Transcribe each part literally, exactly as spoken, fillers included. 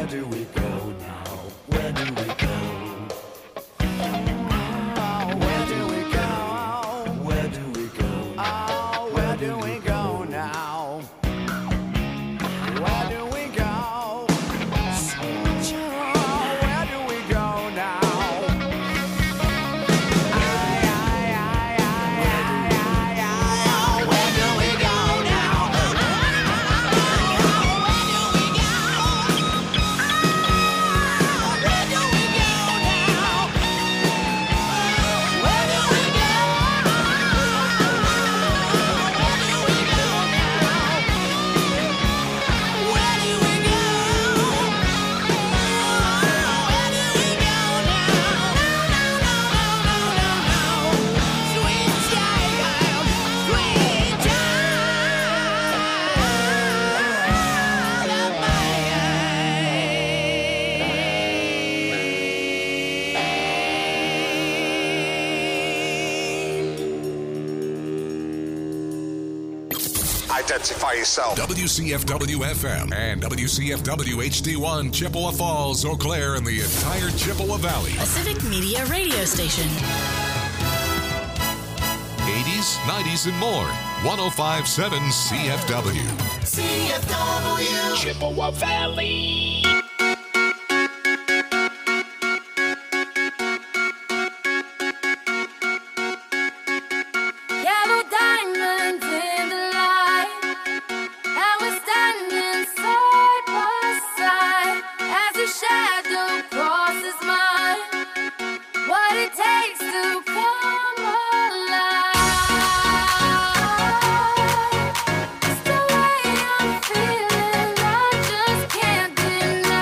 do we go now? Where do we go? Oh, where do we go? Where do we go? Oh, where do we go now? Where do we go? Where do we go now? Identify yourself. W C F W F M and W C F W H D one, Chippewa Falls, Eau Claire, and the entire Chippewa Valley. A Civic Media radio station. eighties, nineties, and more. one oh five point seven C F W. C F W. Chippewa Valley. Yellow diamonds in the light, and we're standing side by side as your shadow crosses mine. What it takes to come alive. It's the way I'm feeling, I just can't deny.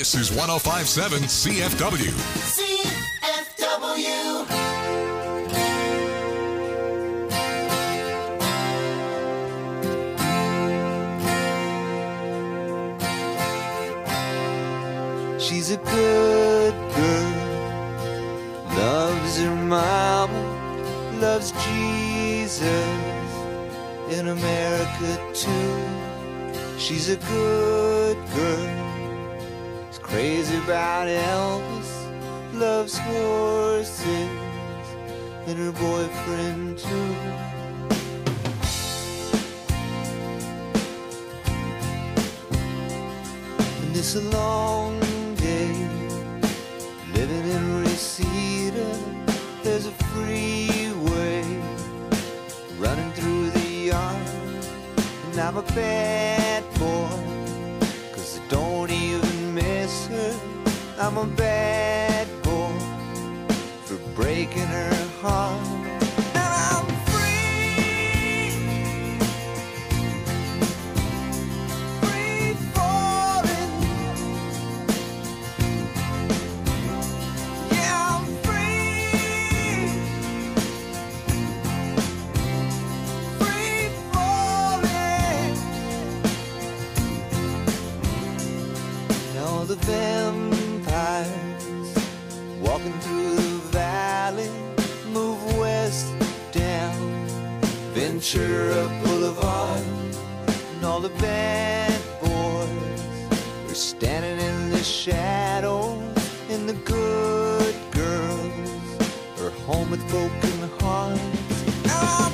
This is one oh five point seven C F W. C F W. She's a good girl, loves her mama, loves Jesus, in America too. She's a good girl, is crazy about Elvis, loves horses, and her boyfriend too. And it's a long living in Reseda, there's a freeway running through the yard. And I'm a bad boy, cause I don't even miss her. I'm a bad boy for breaking her heart. And I'm free, free falling. The vampires walking through the valley move west down Ventura Boulevard, and all the bad boys are standing in the shadows, and the good girls are home with broken hearts. I'm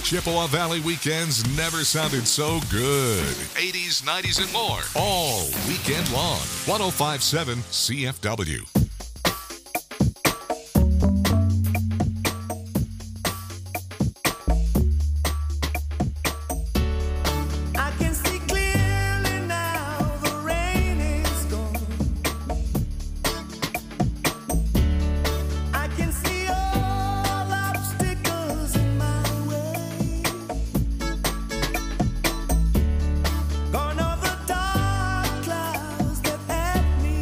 Chippewa Valley weekends never sounded so good. eighties, nineties, and more. All weekend long. one oh five point seven C F W. I can see clearly now, the rain is gone. I can see all obstacles in my way. Gone are the dark clouds that had me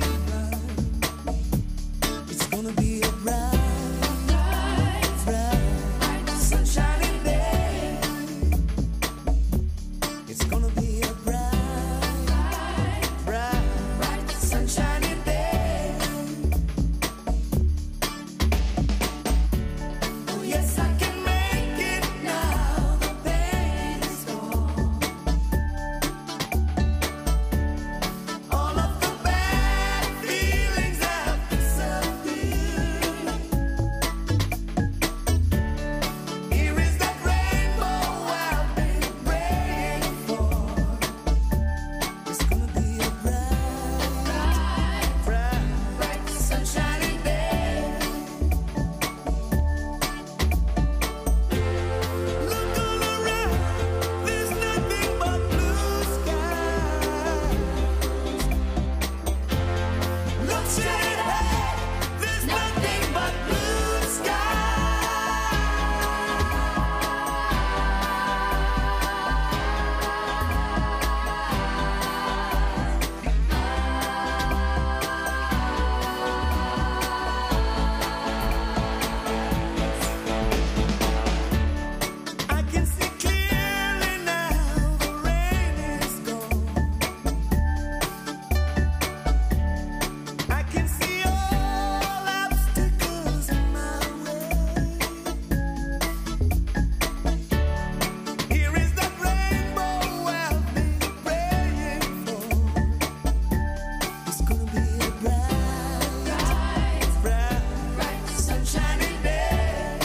blind. It's gonna be a bright, bright, bright, sunshiny day. It's gonna be a bright, bright, bright, sunshiny day. Oh yes, I can make it now. The pain is gone. All of the bad feelings have disappeared. Here is that rainbow I've been praying for. It's gonna be a bright, bright, bright, sunshiny day. Look all around, there's nothing but blue skies. Look straight ahead, there's nothing but blue I can see clearly now, the rain is gone. I can see all obstacles in my way. Here is that rainbow I've been praying for. It's gonna be a bright, bright, bright, sunshiny day.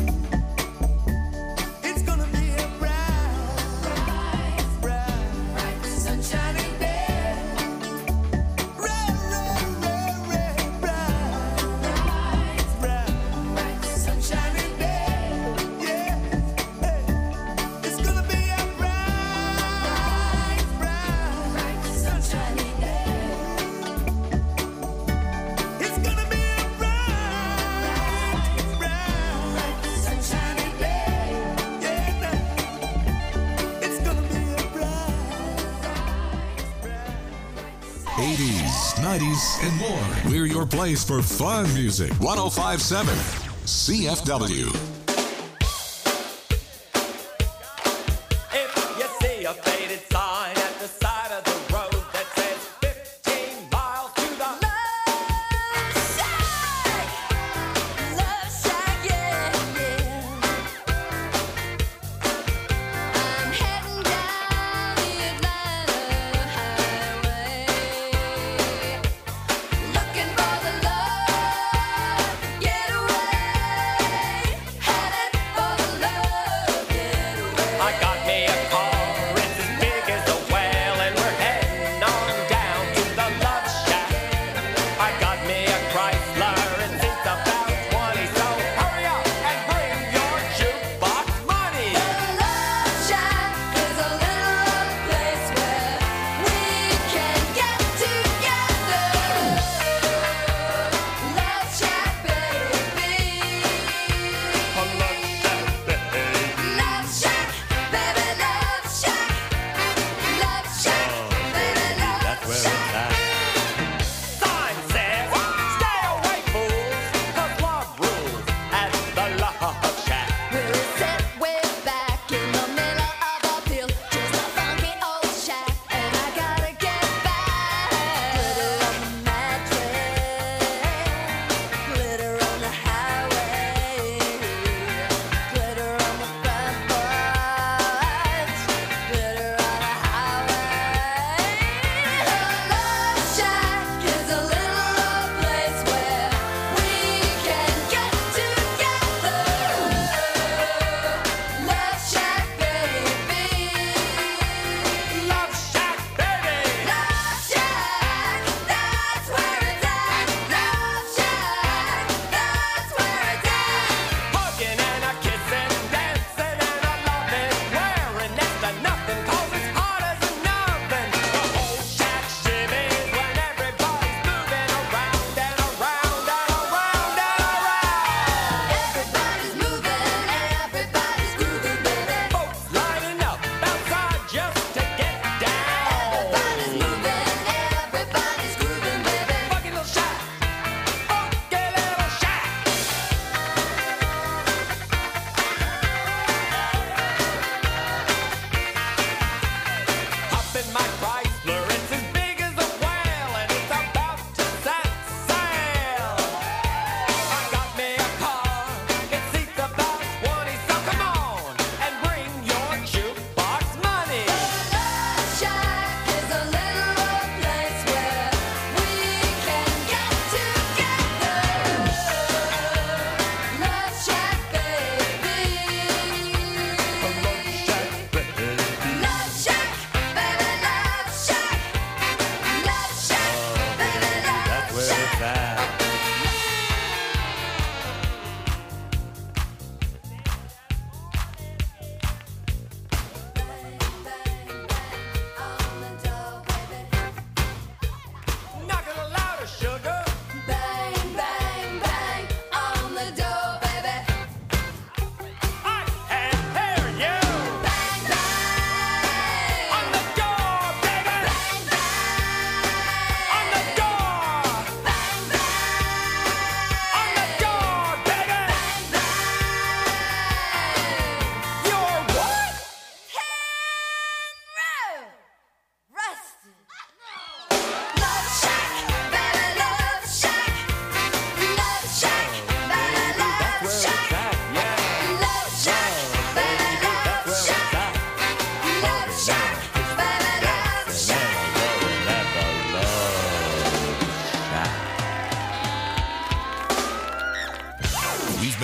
It's gonna be a bright, bright, bright, sunshiny day. Bright, bright, bright, bright, bright, bright, sunshiny day. Yeah, hey. It's gonna be a bright, bright, bright, sunshiny day. It's gonna be a bright, bright, sunshiny day. Yeah, it's gonna be a bright, bright. eighties, nineties, and more. We're your place for fun music. one oh five point seven C F W. If you see a faded sign at the side of the road that says fifteen miles to the Love shack, yeah, yeah. I'm heading down the Atlanta highway, looking for the love getaway.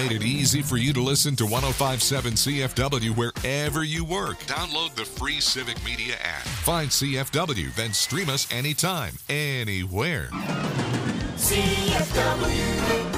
made it easy for you to listen to one oh five point seven C F W wherever you work. Download the free Civic Media app. Find C F W, then stream us anytime, anywhere. C F W.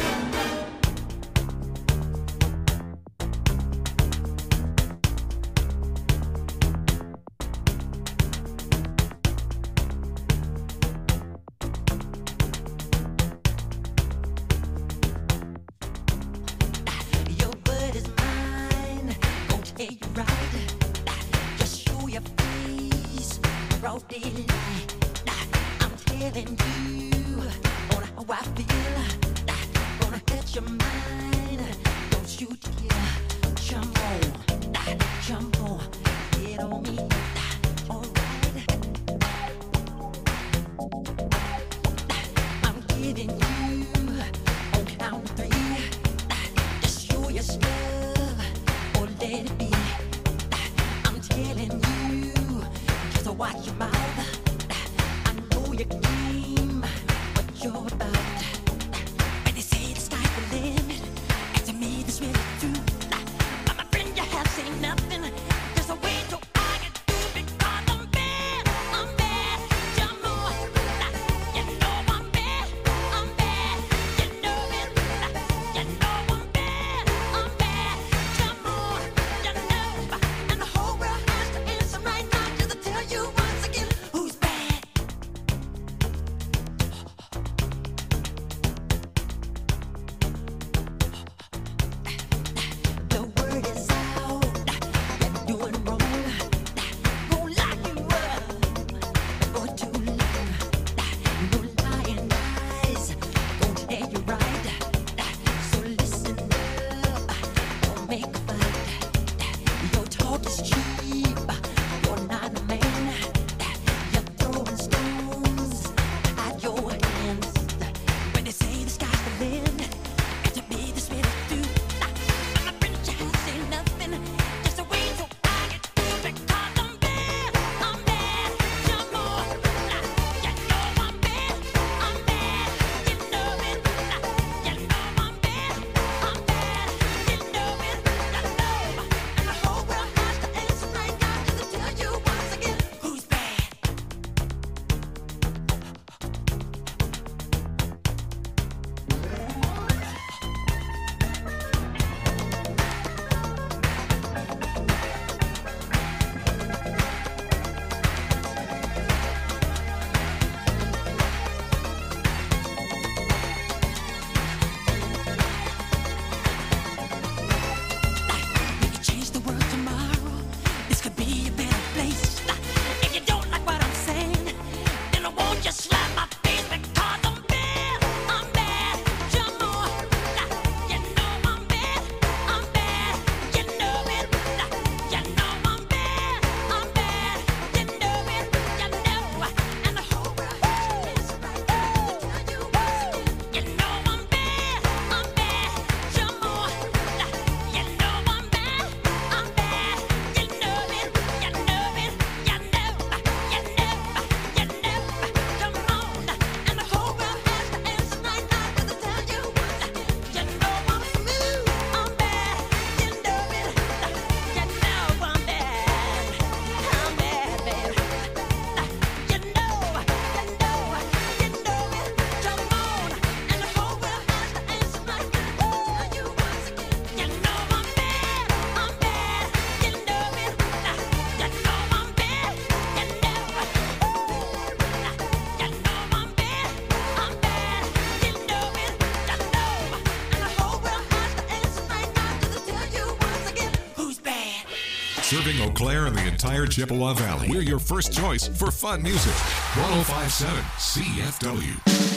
Serving Eau Claire and the entire Chippewa Valley. We're your first choice for fun music. one oh five point seven C F W.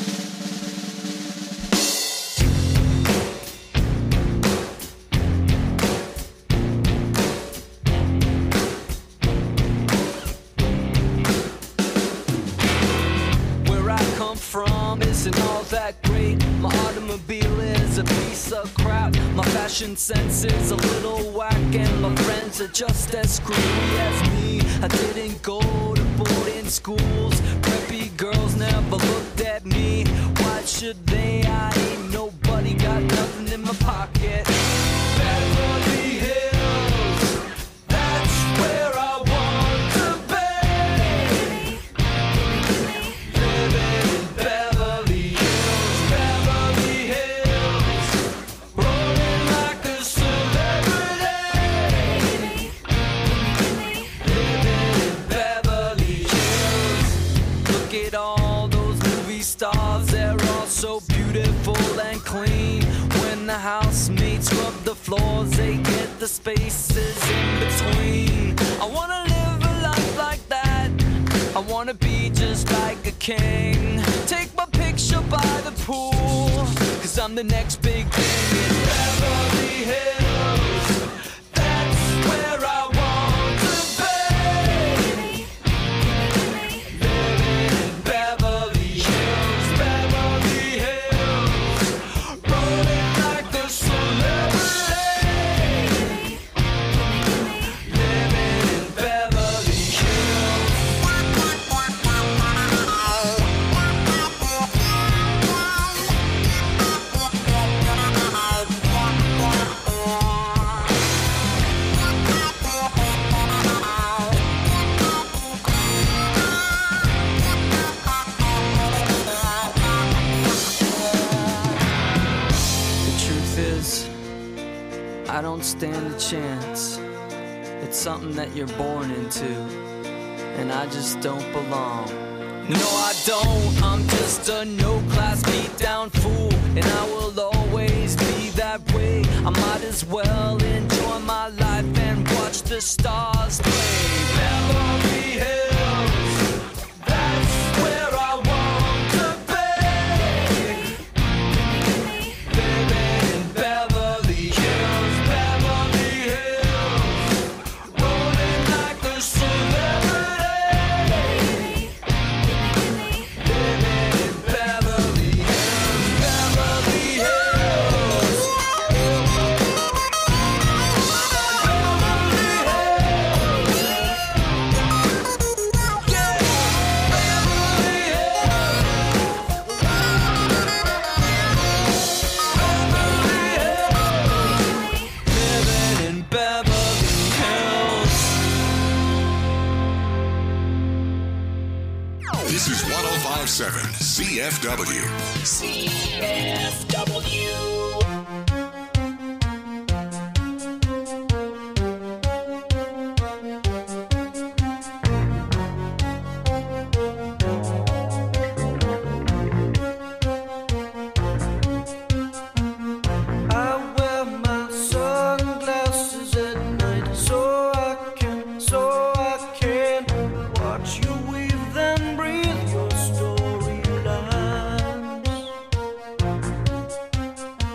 Isn't all that great? My automobile is a piece of crap. My fashion sense is a little whack, and my friends are just as screwy as me. I didn't go to boarding schools. Preppy girls never looked at me. Why should they? I ain't nobody, got nothing in my my pocket. Beverly Hills, that's where I want to be. Living in Beverly Hills, Beverly Hills, rolling like a celebrity. Living in Beverly Hills. Look at all those movie stars, they're all so beautiful and clean. When the housemates rub the floors, they get the spaces in between. I wanna live a life like that. I wanna be just like a king. Take my picture by the pool, cause I'm the next big thing in Beverly Hills. That's where I want to be. Living in Beverly Hills, Beverly Hills, rolling like a celebrity. Living in Beverly Hills. The truth is, I don't stand a chance. It's something that you're born into, and I just don't belong. No, I don't. I'm just a no-class beat-down fool, and I will always be that way. I might as well enjoy my life and watch the stars play. Beverly Hills, that's where I want to be. Living in Beverly Hills, Beverly Hills, rolling like a celebrity. Living in Beverly Hills, Beverly Hills. Living in Beverly Hills. This is one oh five point seven C F W. C F W. I wear my sunglasses at night so I can, so I can watch you weave and breathe your storylines.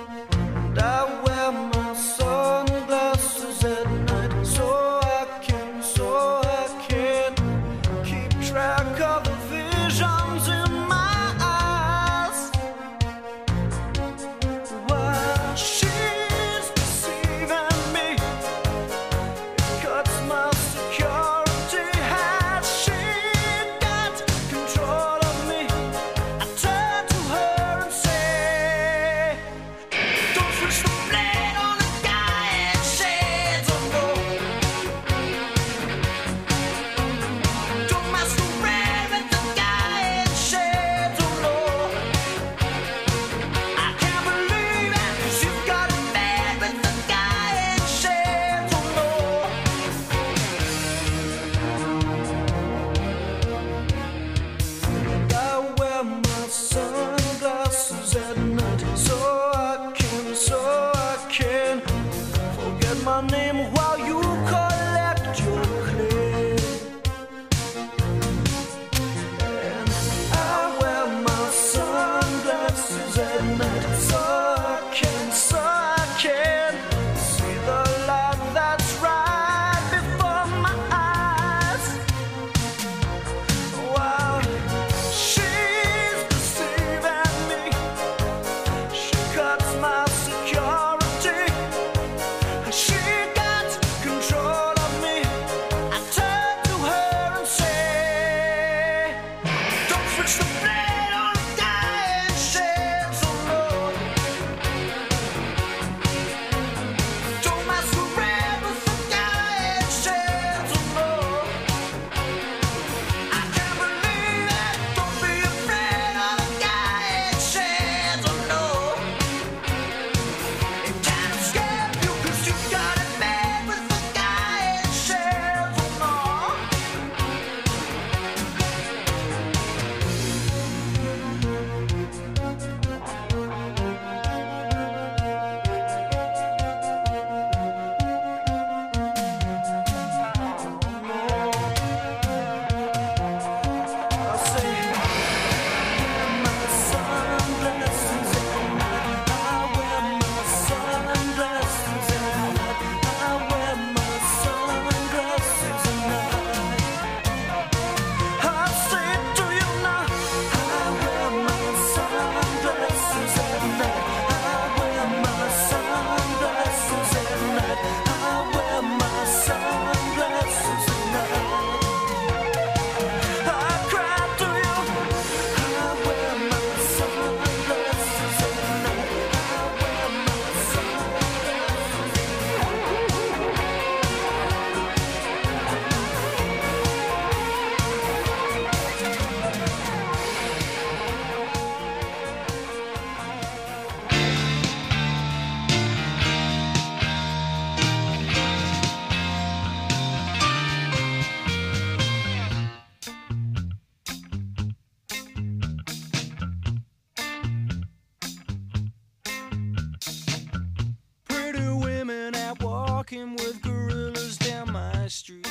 walking with gorillas down my street.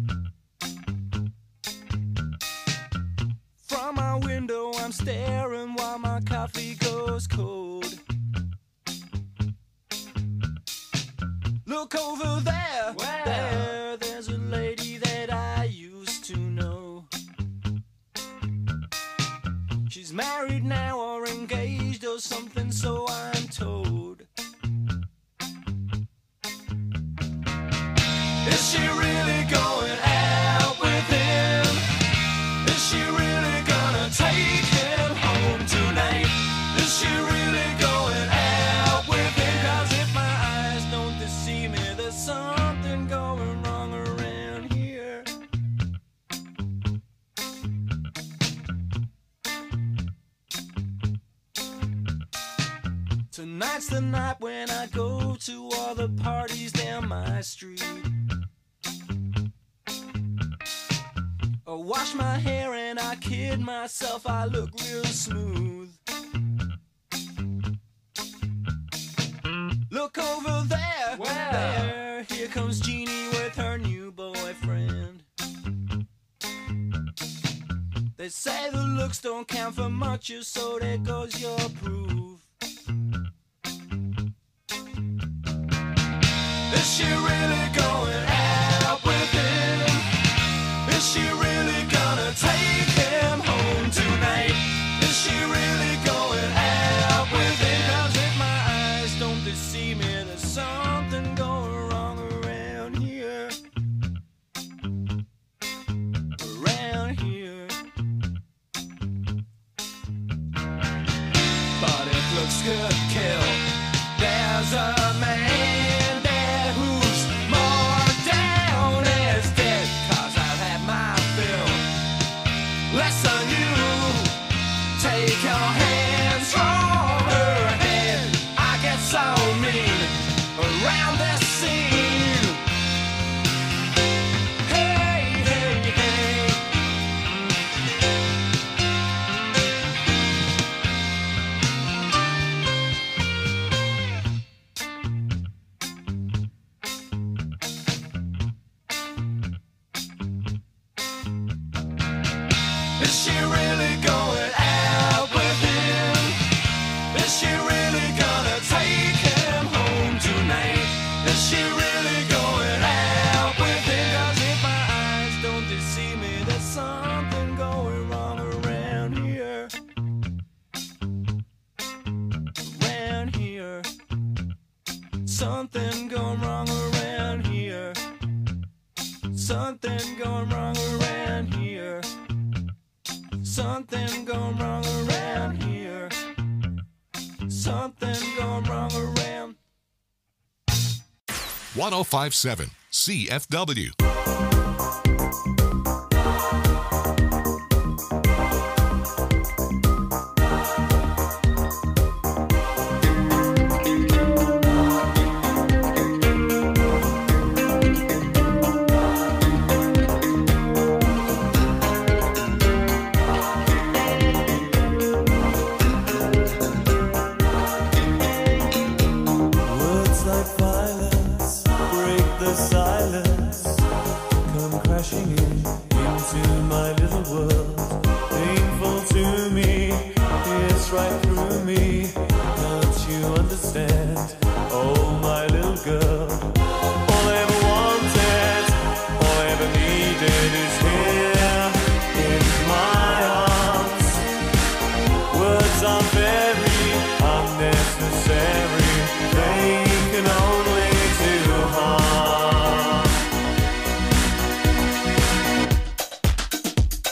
From my window I'm staring while my coffee goes cold. Look over there, Where? there, there's a lady that I used to know. She's married now or engaged or something, so I'm told. Is she really going out with him? Is she really gonna take him home tonight? Is she really going out with him? 'Cause if my eyes don't deceive me, there's something going wrong around here. Tonight's the night when I go to all the parties down my street. I wash my hair and I kid myself, I look real smooth. Look over there, Where? there, here comes Jeannie with her new boyfriend. They say the looks don't count for much, so there goes your proof. Is she really going out with him? Is she really gonna take him home tonight? Is she really going out with him? 'Cause if my eyes don't deceive me, there's something going wrong around here. Around here. But it looks good, kill. There's a man there who's more down as dead. 'Cause I've had my fill. Less than you. Take your hands from her head. I get so mean around this scene. Hey, hey, hey. Is she really going out with him? Is she really gonna take him home tonight? Is she really going out with him? 'Cause if my eyes don't deceive me, there's something going wrong around here. Around here. Something going wrong around here. Something going wrong around here. Something going wrong around here. Something going wrong around. one oh five point seven C F W. Words like violence break the silence, come crashing in into my little world. Painful to me, it's right through me. Don't you understand? Oh, my little girl. All I ever wanted, all I ever needed is here in my arms. Words are very unnecessary. They can only do harm.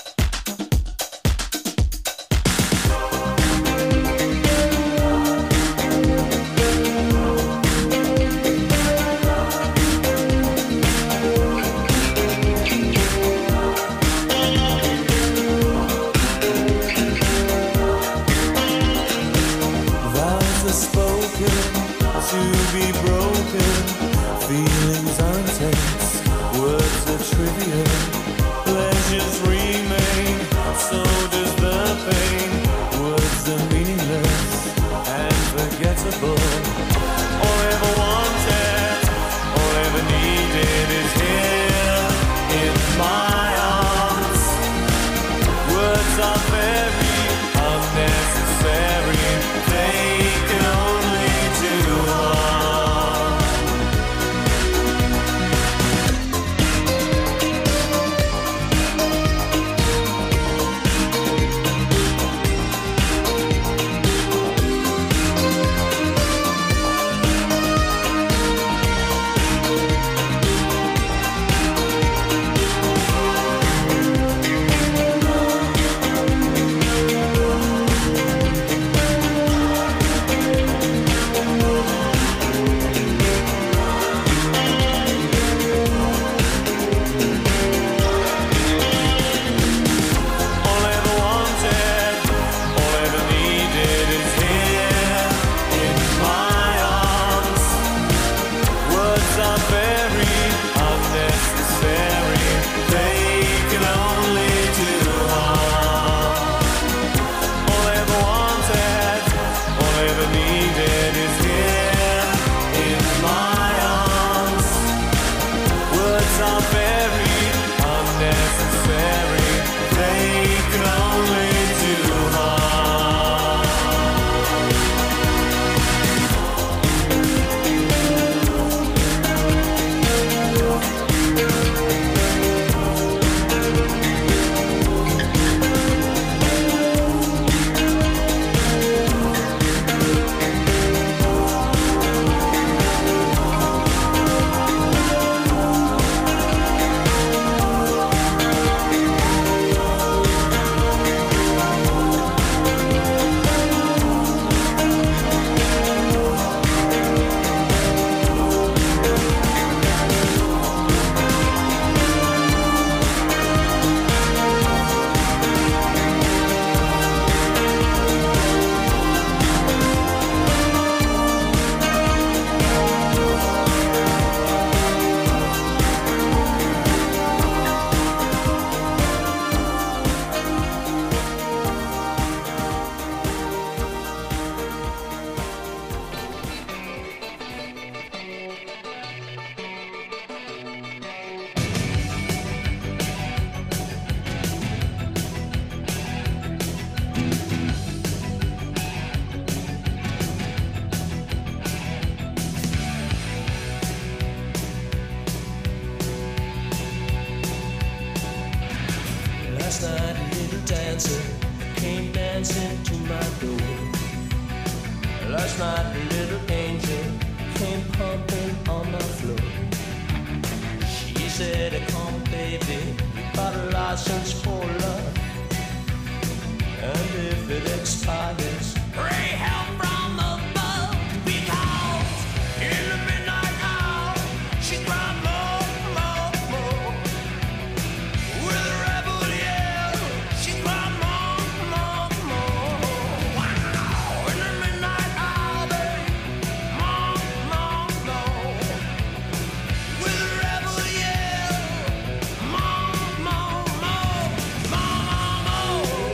Last night a little dancer came dancing to my door. Last night a little angel came pumping on my floor. She said, come baby, you got a license for love, and if it expires, pray help from above, because in the midnight hour she cried more, more, more. With a rebel yell, she cried more, more, more. Wow! In the midnight hour, babe, more, more, more. With a rebel yell, more, more, more, more, more.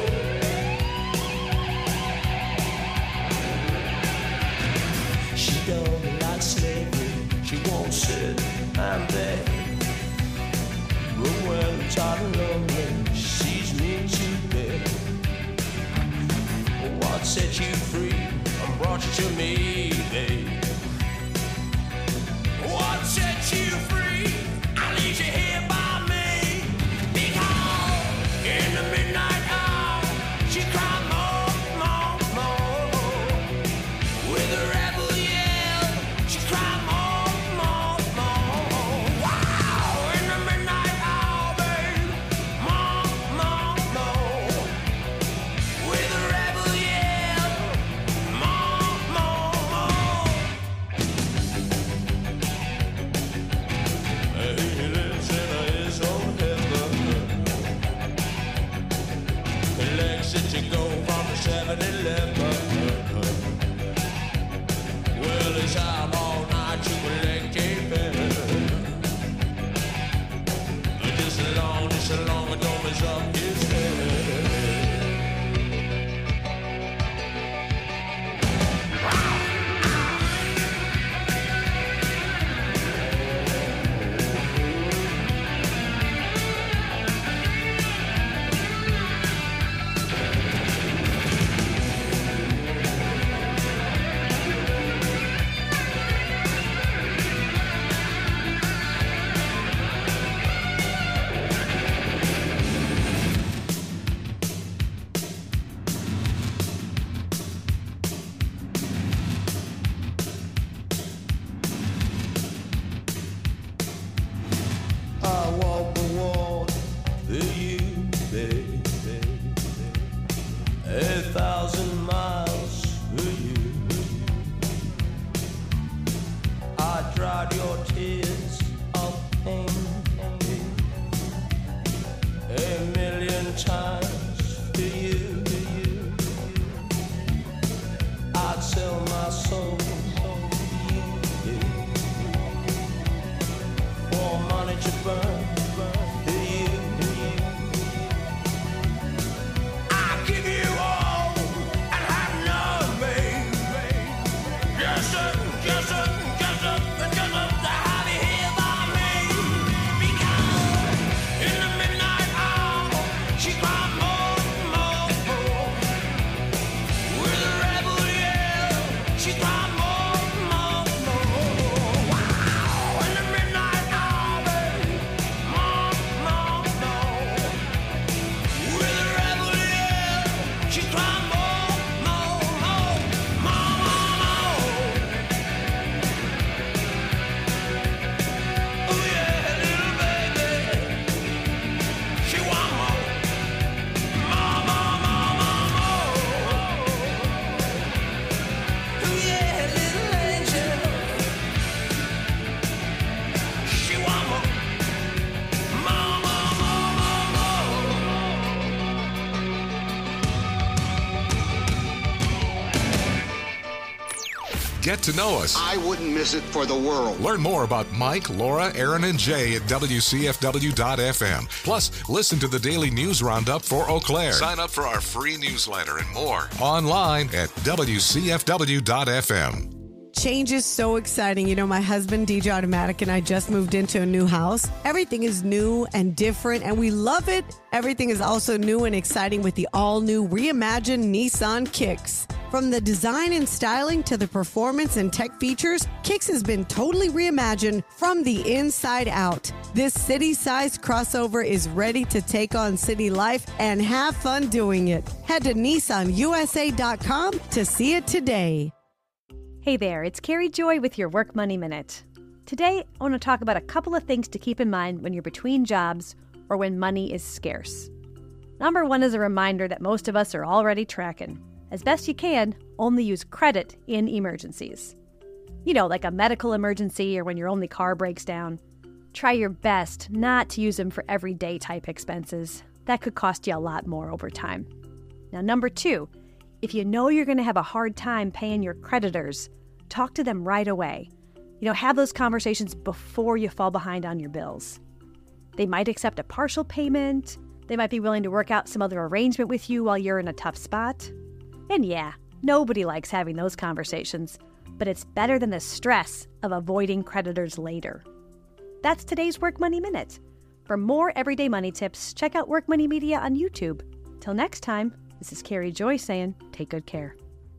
She don't like slavery, she won't sit and beg. But when I'm tired and lonely, she sees me today. What set you free and brought you to me, babe? What set you free? I leave you here by me. Because in the midnight hour, she cried more, more, more. With a rebel yell, she cried more, more, more. Wow! In the midnight hour, babe, more, more, more. With a rebel yell, more, more, more. He lives in his own heaven. He likes it to go from the seven eleven. Well, it's out all night to collect a bill. Just along, just along, it don't mess up his head. I walk the walk for you, baby. A thousand miles for you. I dried your tears of pain a million times for you. I'd sell my soul for you. For money to burn for you. I'll give you all and have none, babe. Yes, sir, yes, sir, yes, sir, yes, sir, to have you here by me. Because in the midnight hour, she cried more, more, more. With a rebel yell, she cried more, more, more. Wow! In the midnight hour, babe, more, more, more. With a rebel yell, she cried more, more, more, more, more, more. Oh yeah, little baby, she want more, more, more, more, more, more. Oh yeah, little angel, she want more, more, more, more, more, Get to know us. I wouldn't miss it for the world. Learn more about Mike, Laura, Aaron, and Jay at W C F W dot F M. Plus, listen to the daily news roundup for Eau Claire. Sign up for our free newsletter and more online at W C F W dot F M. Change is so exciting. You know, my husband, D J Automatic, and I just moved into a new house. Everything is new and different, and we love it. Everything is also new and exciting with the all-new reimagined Nissan Kicks. From the design and styling to the performance and tech features, Kicks has been totally reimagined from the inside out. This city-sized crossover is ready to take on city life and have fun doing it. Head to Nissan U S A dot com to see it today. Hey there, it's Carrie Joy with your Work Money Minute. Today, I want to talk about a couple of things to keep in mind when you're between jobs or when money is scarce. Number one is a reminder that most of us are already tracking. As best you can, only use credit in emergencies. You know, like a medical emergency or when your only car breaks down. Try your best not to use them for everyday type expenses. That could cost you a lot more over time. Now, number two, if you know you're going to have a hard time paying your creditors, talk to them right away. You know, have those conversations before you fall behind on your bills. They might accept a partial payment. They might be willing to work out some other arrangement with you while you're in a tough spot. And yeah, nobody likes having those conversations, but it's better than the stress of avoiding creditors later. That's today's Work Money Minute. For more everyday money tips, check out Work Money Media on YouTube. Till next time, this is Carrie Joy saying, take good care.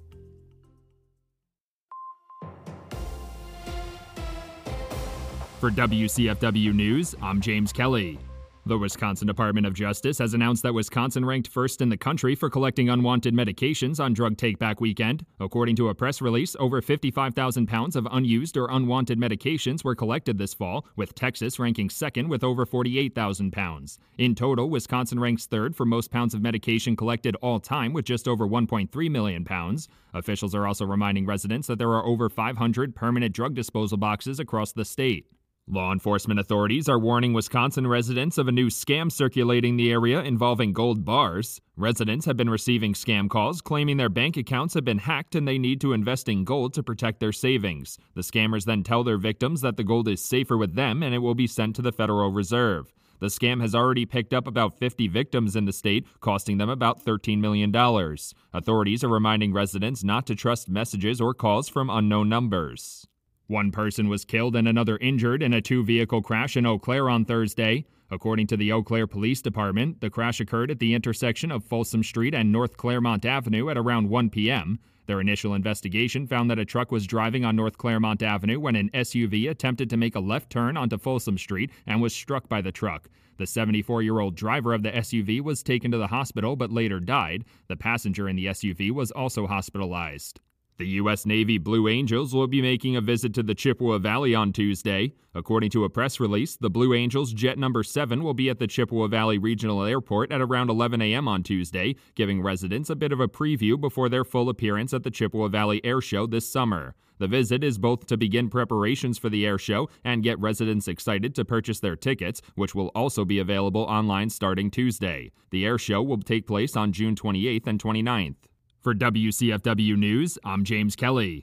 For W C F W News, I'm James Kelly. The Wisconsin Department of Justice has announced that Wisconsin ranked first in the country for collecting unwanted medications on Drug Take-Back Weekend. According to a press release, over fifty-five thousand pounds of unused or unwanted medications were collected this fall, with Texas ranking second with over forty-eight thousand pounds. In total, Wisconsin ranks third for most pounds of medication collected all time with just over one point three million pounds. Officials are also reminding residents that there are over five hundred permanent drug disposal boxes across the state. Law enforcement authorities are warning Wisconsin residents of a new scam circulating the area involving gold bars. Residents have been receiving scam calls claiming their bank accounts have been hacked and they need to invest in gold to protect their savings. The scammers then tell their victims that the gold is safer with them and it will be sent to the Federal Reserve. The scam has already picked up about fifty victims in the state, costing them about thirteen million dollars. Authorities are reminding residents not to trust messages or calls from unknown numbers. One person was killed and another injured in a two-vehicle crash in Eau Claire on Thursday. According to the Eau Claire Police Department, the crash occurred at the intersection of Folsom Street and North Claremont Avenue at around one p.m. Their initial investigation found that a truck was driving on North Claremont Avenue when an S U V attempted to make a left turn onto Folsom Street and was struck by the truck. The seventy-four-year-old driver of the S U V was taken to the hospital but later died. The passenger in the S U V was also hospitalized. The U S Navy Blue Angels will be making a visit to the Chippewa Valley on Tuesday. According to a press release, the Blue Angels Jet Number seven will be at the Chippewa Valley Regional Airport at around eleven a.m. on Tuesday, giving residents a bit of a preview before their full appearance at the Chippewa Valley Air Show this summer. The visit is both to begin preparations for the air show and get residents excited to purchase their tickets, which will also be available online starting Tuesday. The air show will take place on June twenty-eighth and twenty-ninth. For W C F W News, I'm James Kelly.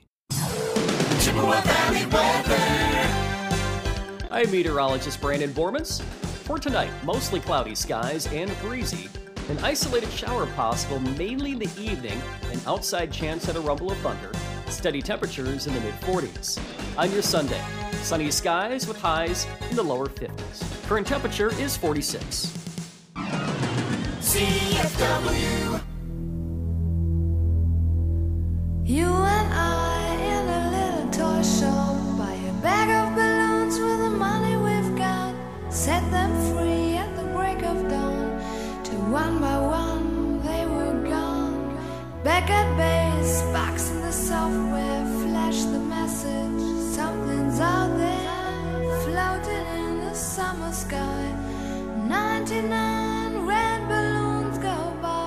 Chippewa Valley weather. I'm meteorologist Brandon Bormans. For tonight, mostly cloudy skies and breezy. An isolated shower possible mainly in the evening, an outside chance at a rumble of thunder. Steady temperatures in the mid forties. On your Sunday, sunny skies with highs in the lower fifties. Current temperature is forty-six. C F W. You and I in a little toy shop, buy a bag of balloons with the money we've got, set them free at the break of dawn, till one by one they were gone. Back at base, box in the software, flash the message, something's out there, floating in the summer sky, ninety-nine red balloons go by.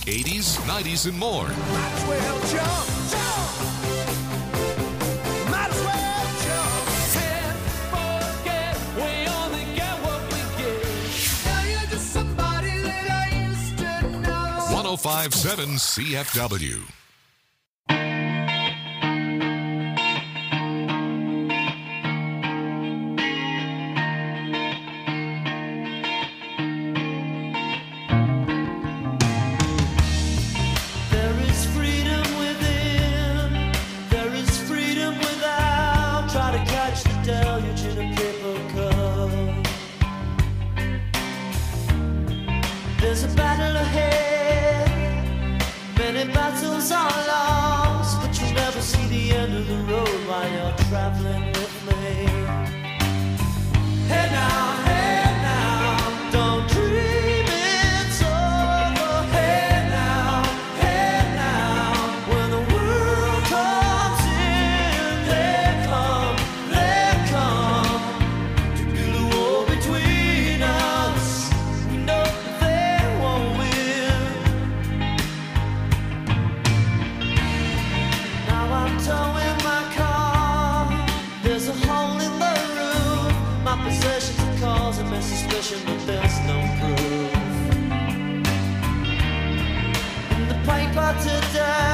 eighties, nineties, and more. Might as well jump, jump. Might as well jump. Can't forget, we only get what we get. Now you're just somebody that I used to know. one oh five point seven C F W. There is freedom within, there is freedom without. Try to catch the deluge in a paper cup. There's a battle ahead, many battles are lost, but you'll never see the end of the road while you're traveling with me. Hey now, hey now, don't dream it's over. Hey now, hey now, when the world comes in, they come, they come to build a wall between us. We know that they won't win. Now I'm towing my car. There's a hole in the roof. My possessions are causing me suspicion, but there's no proof. In the paper today,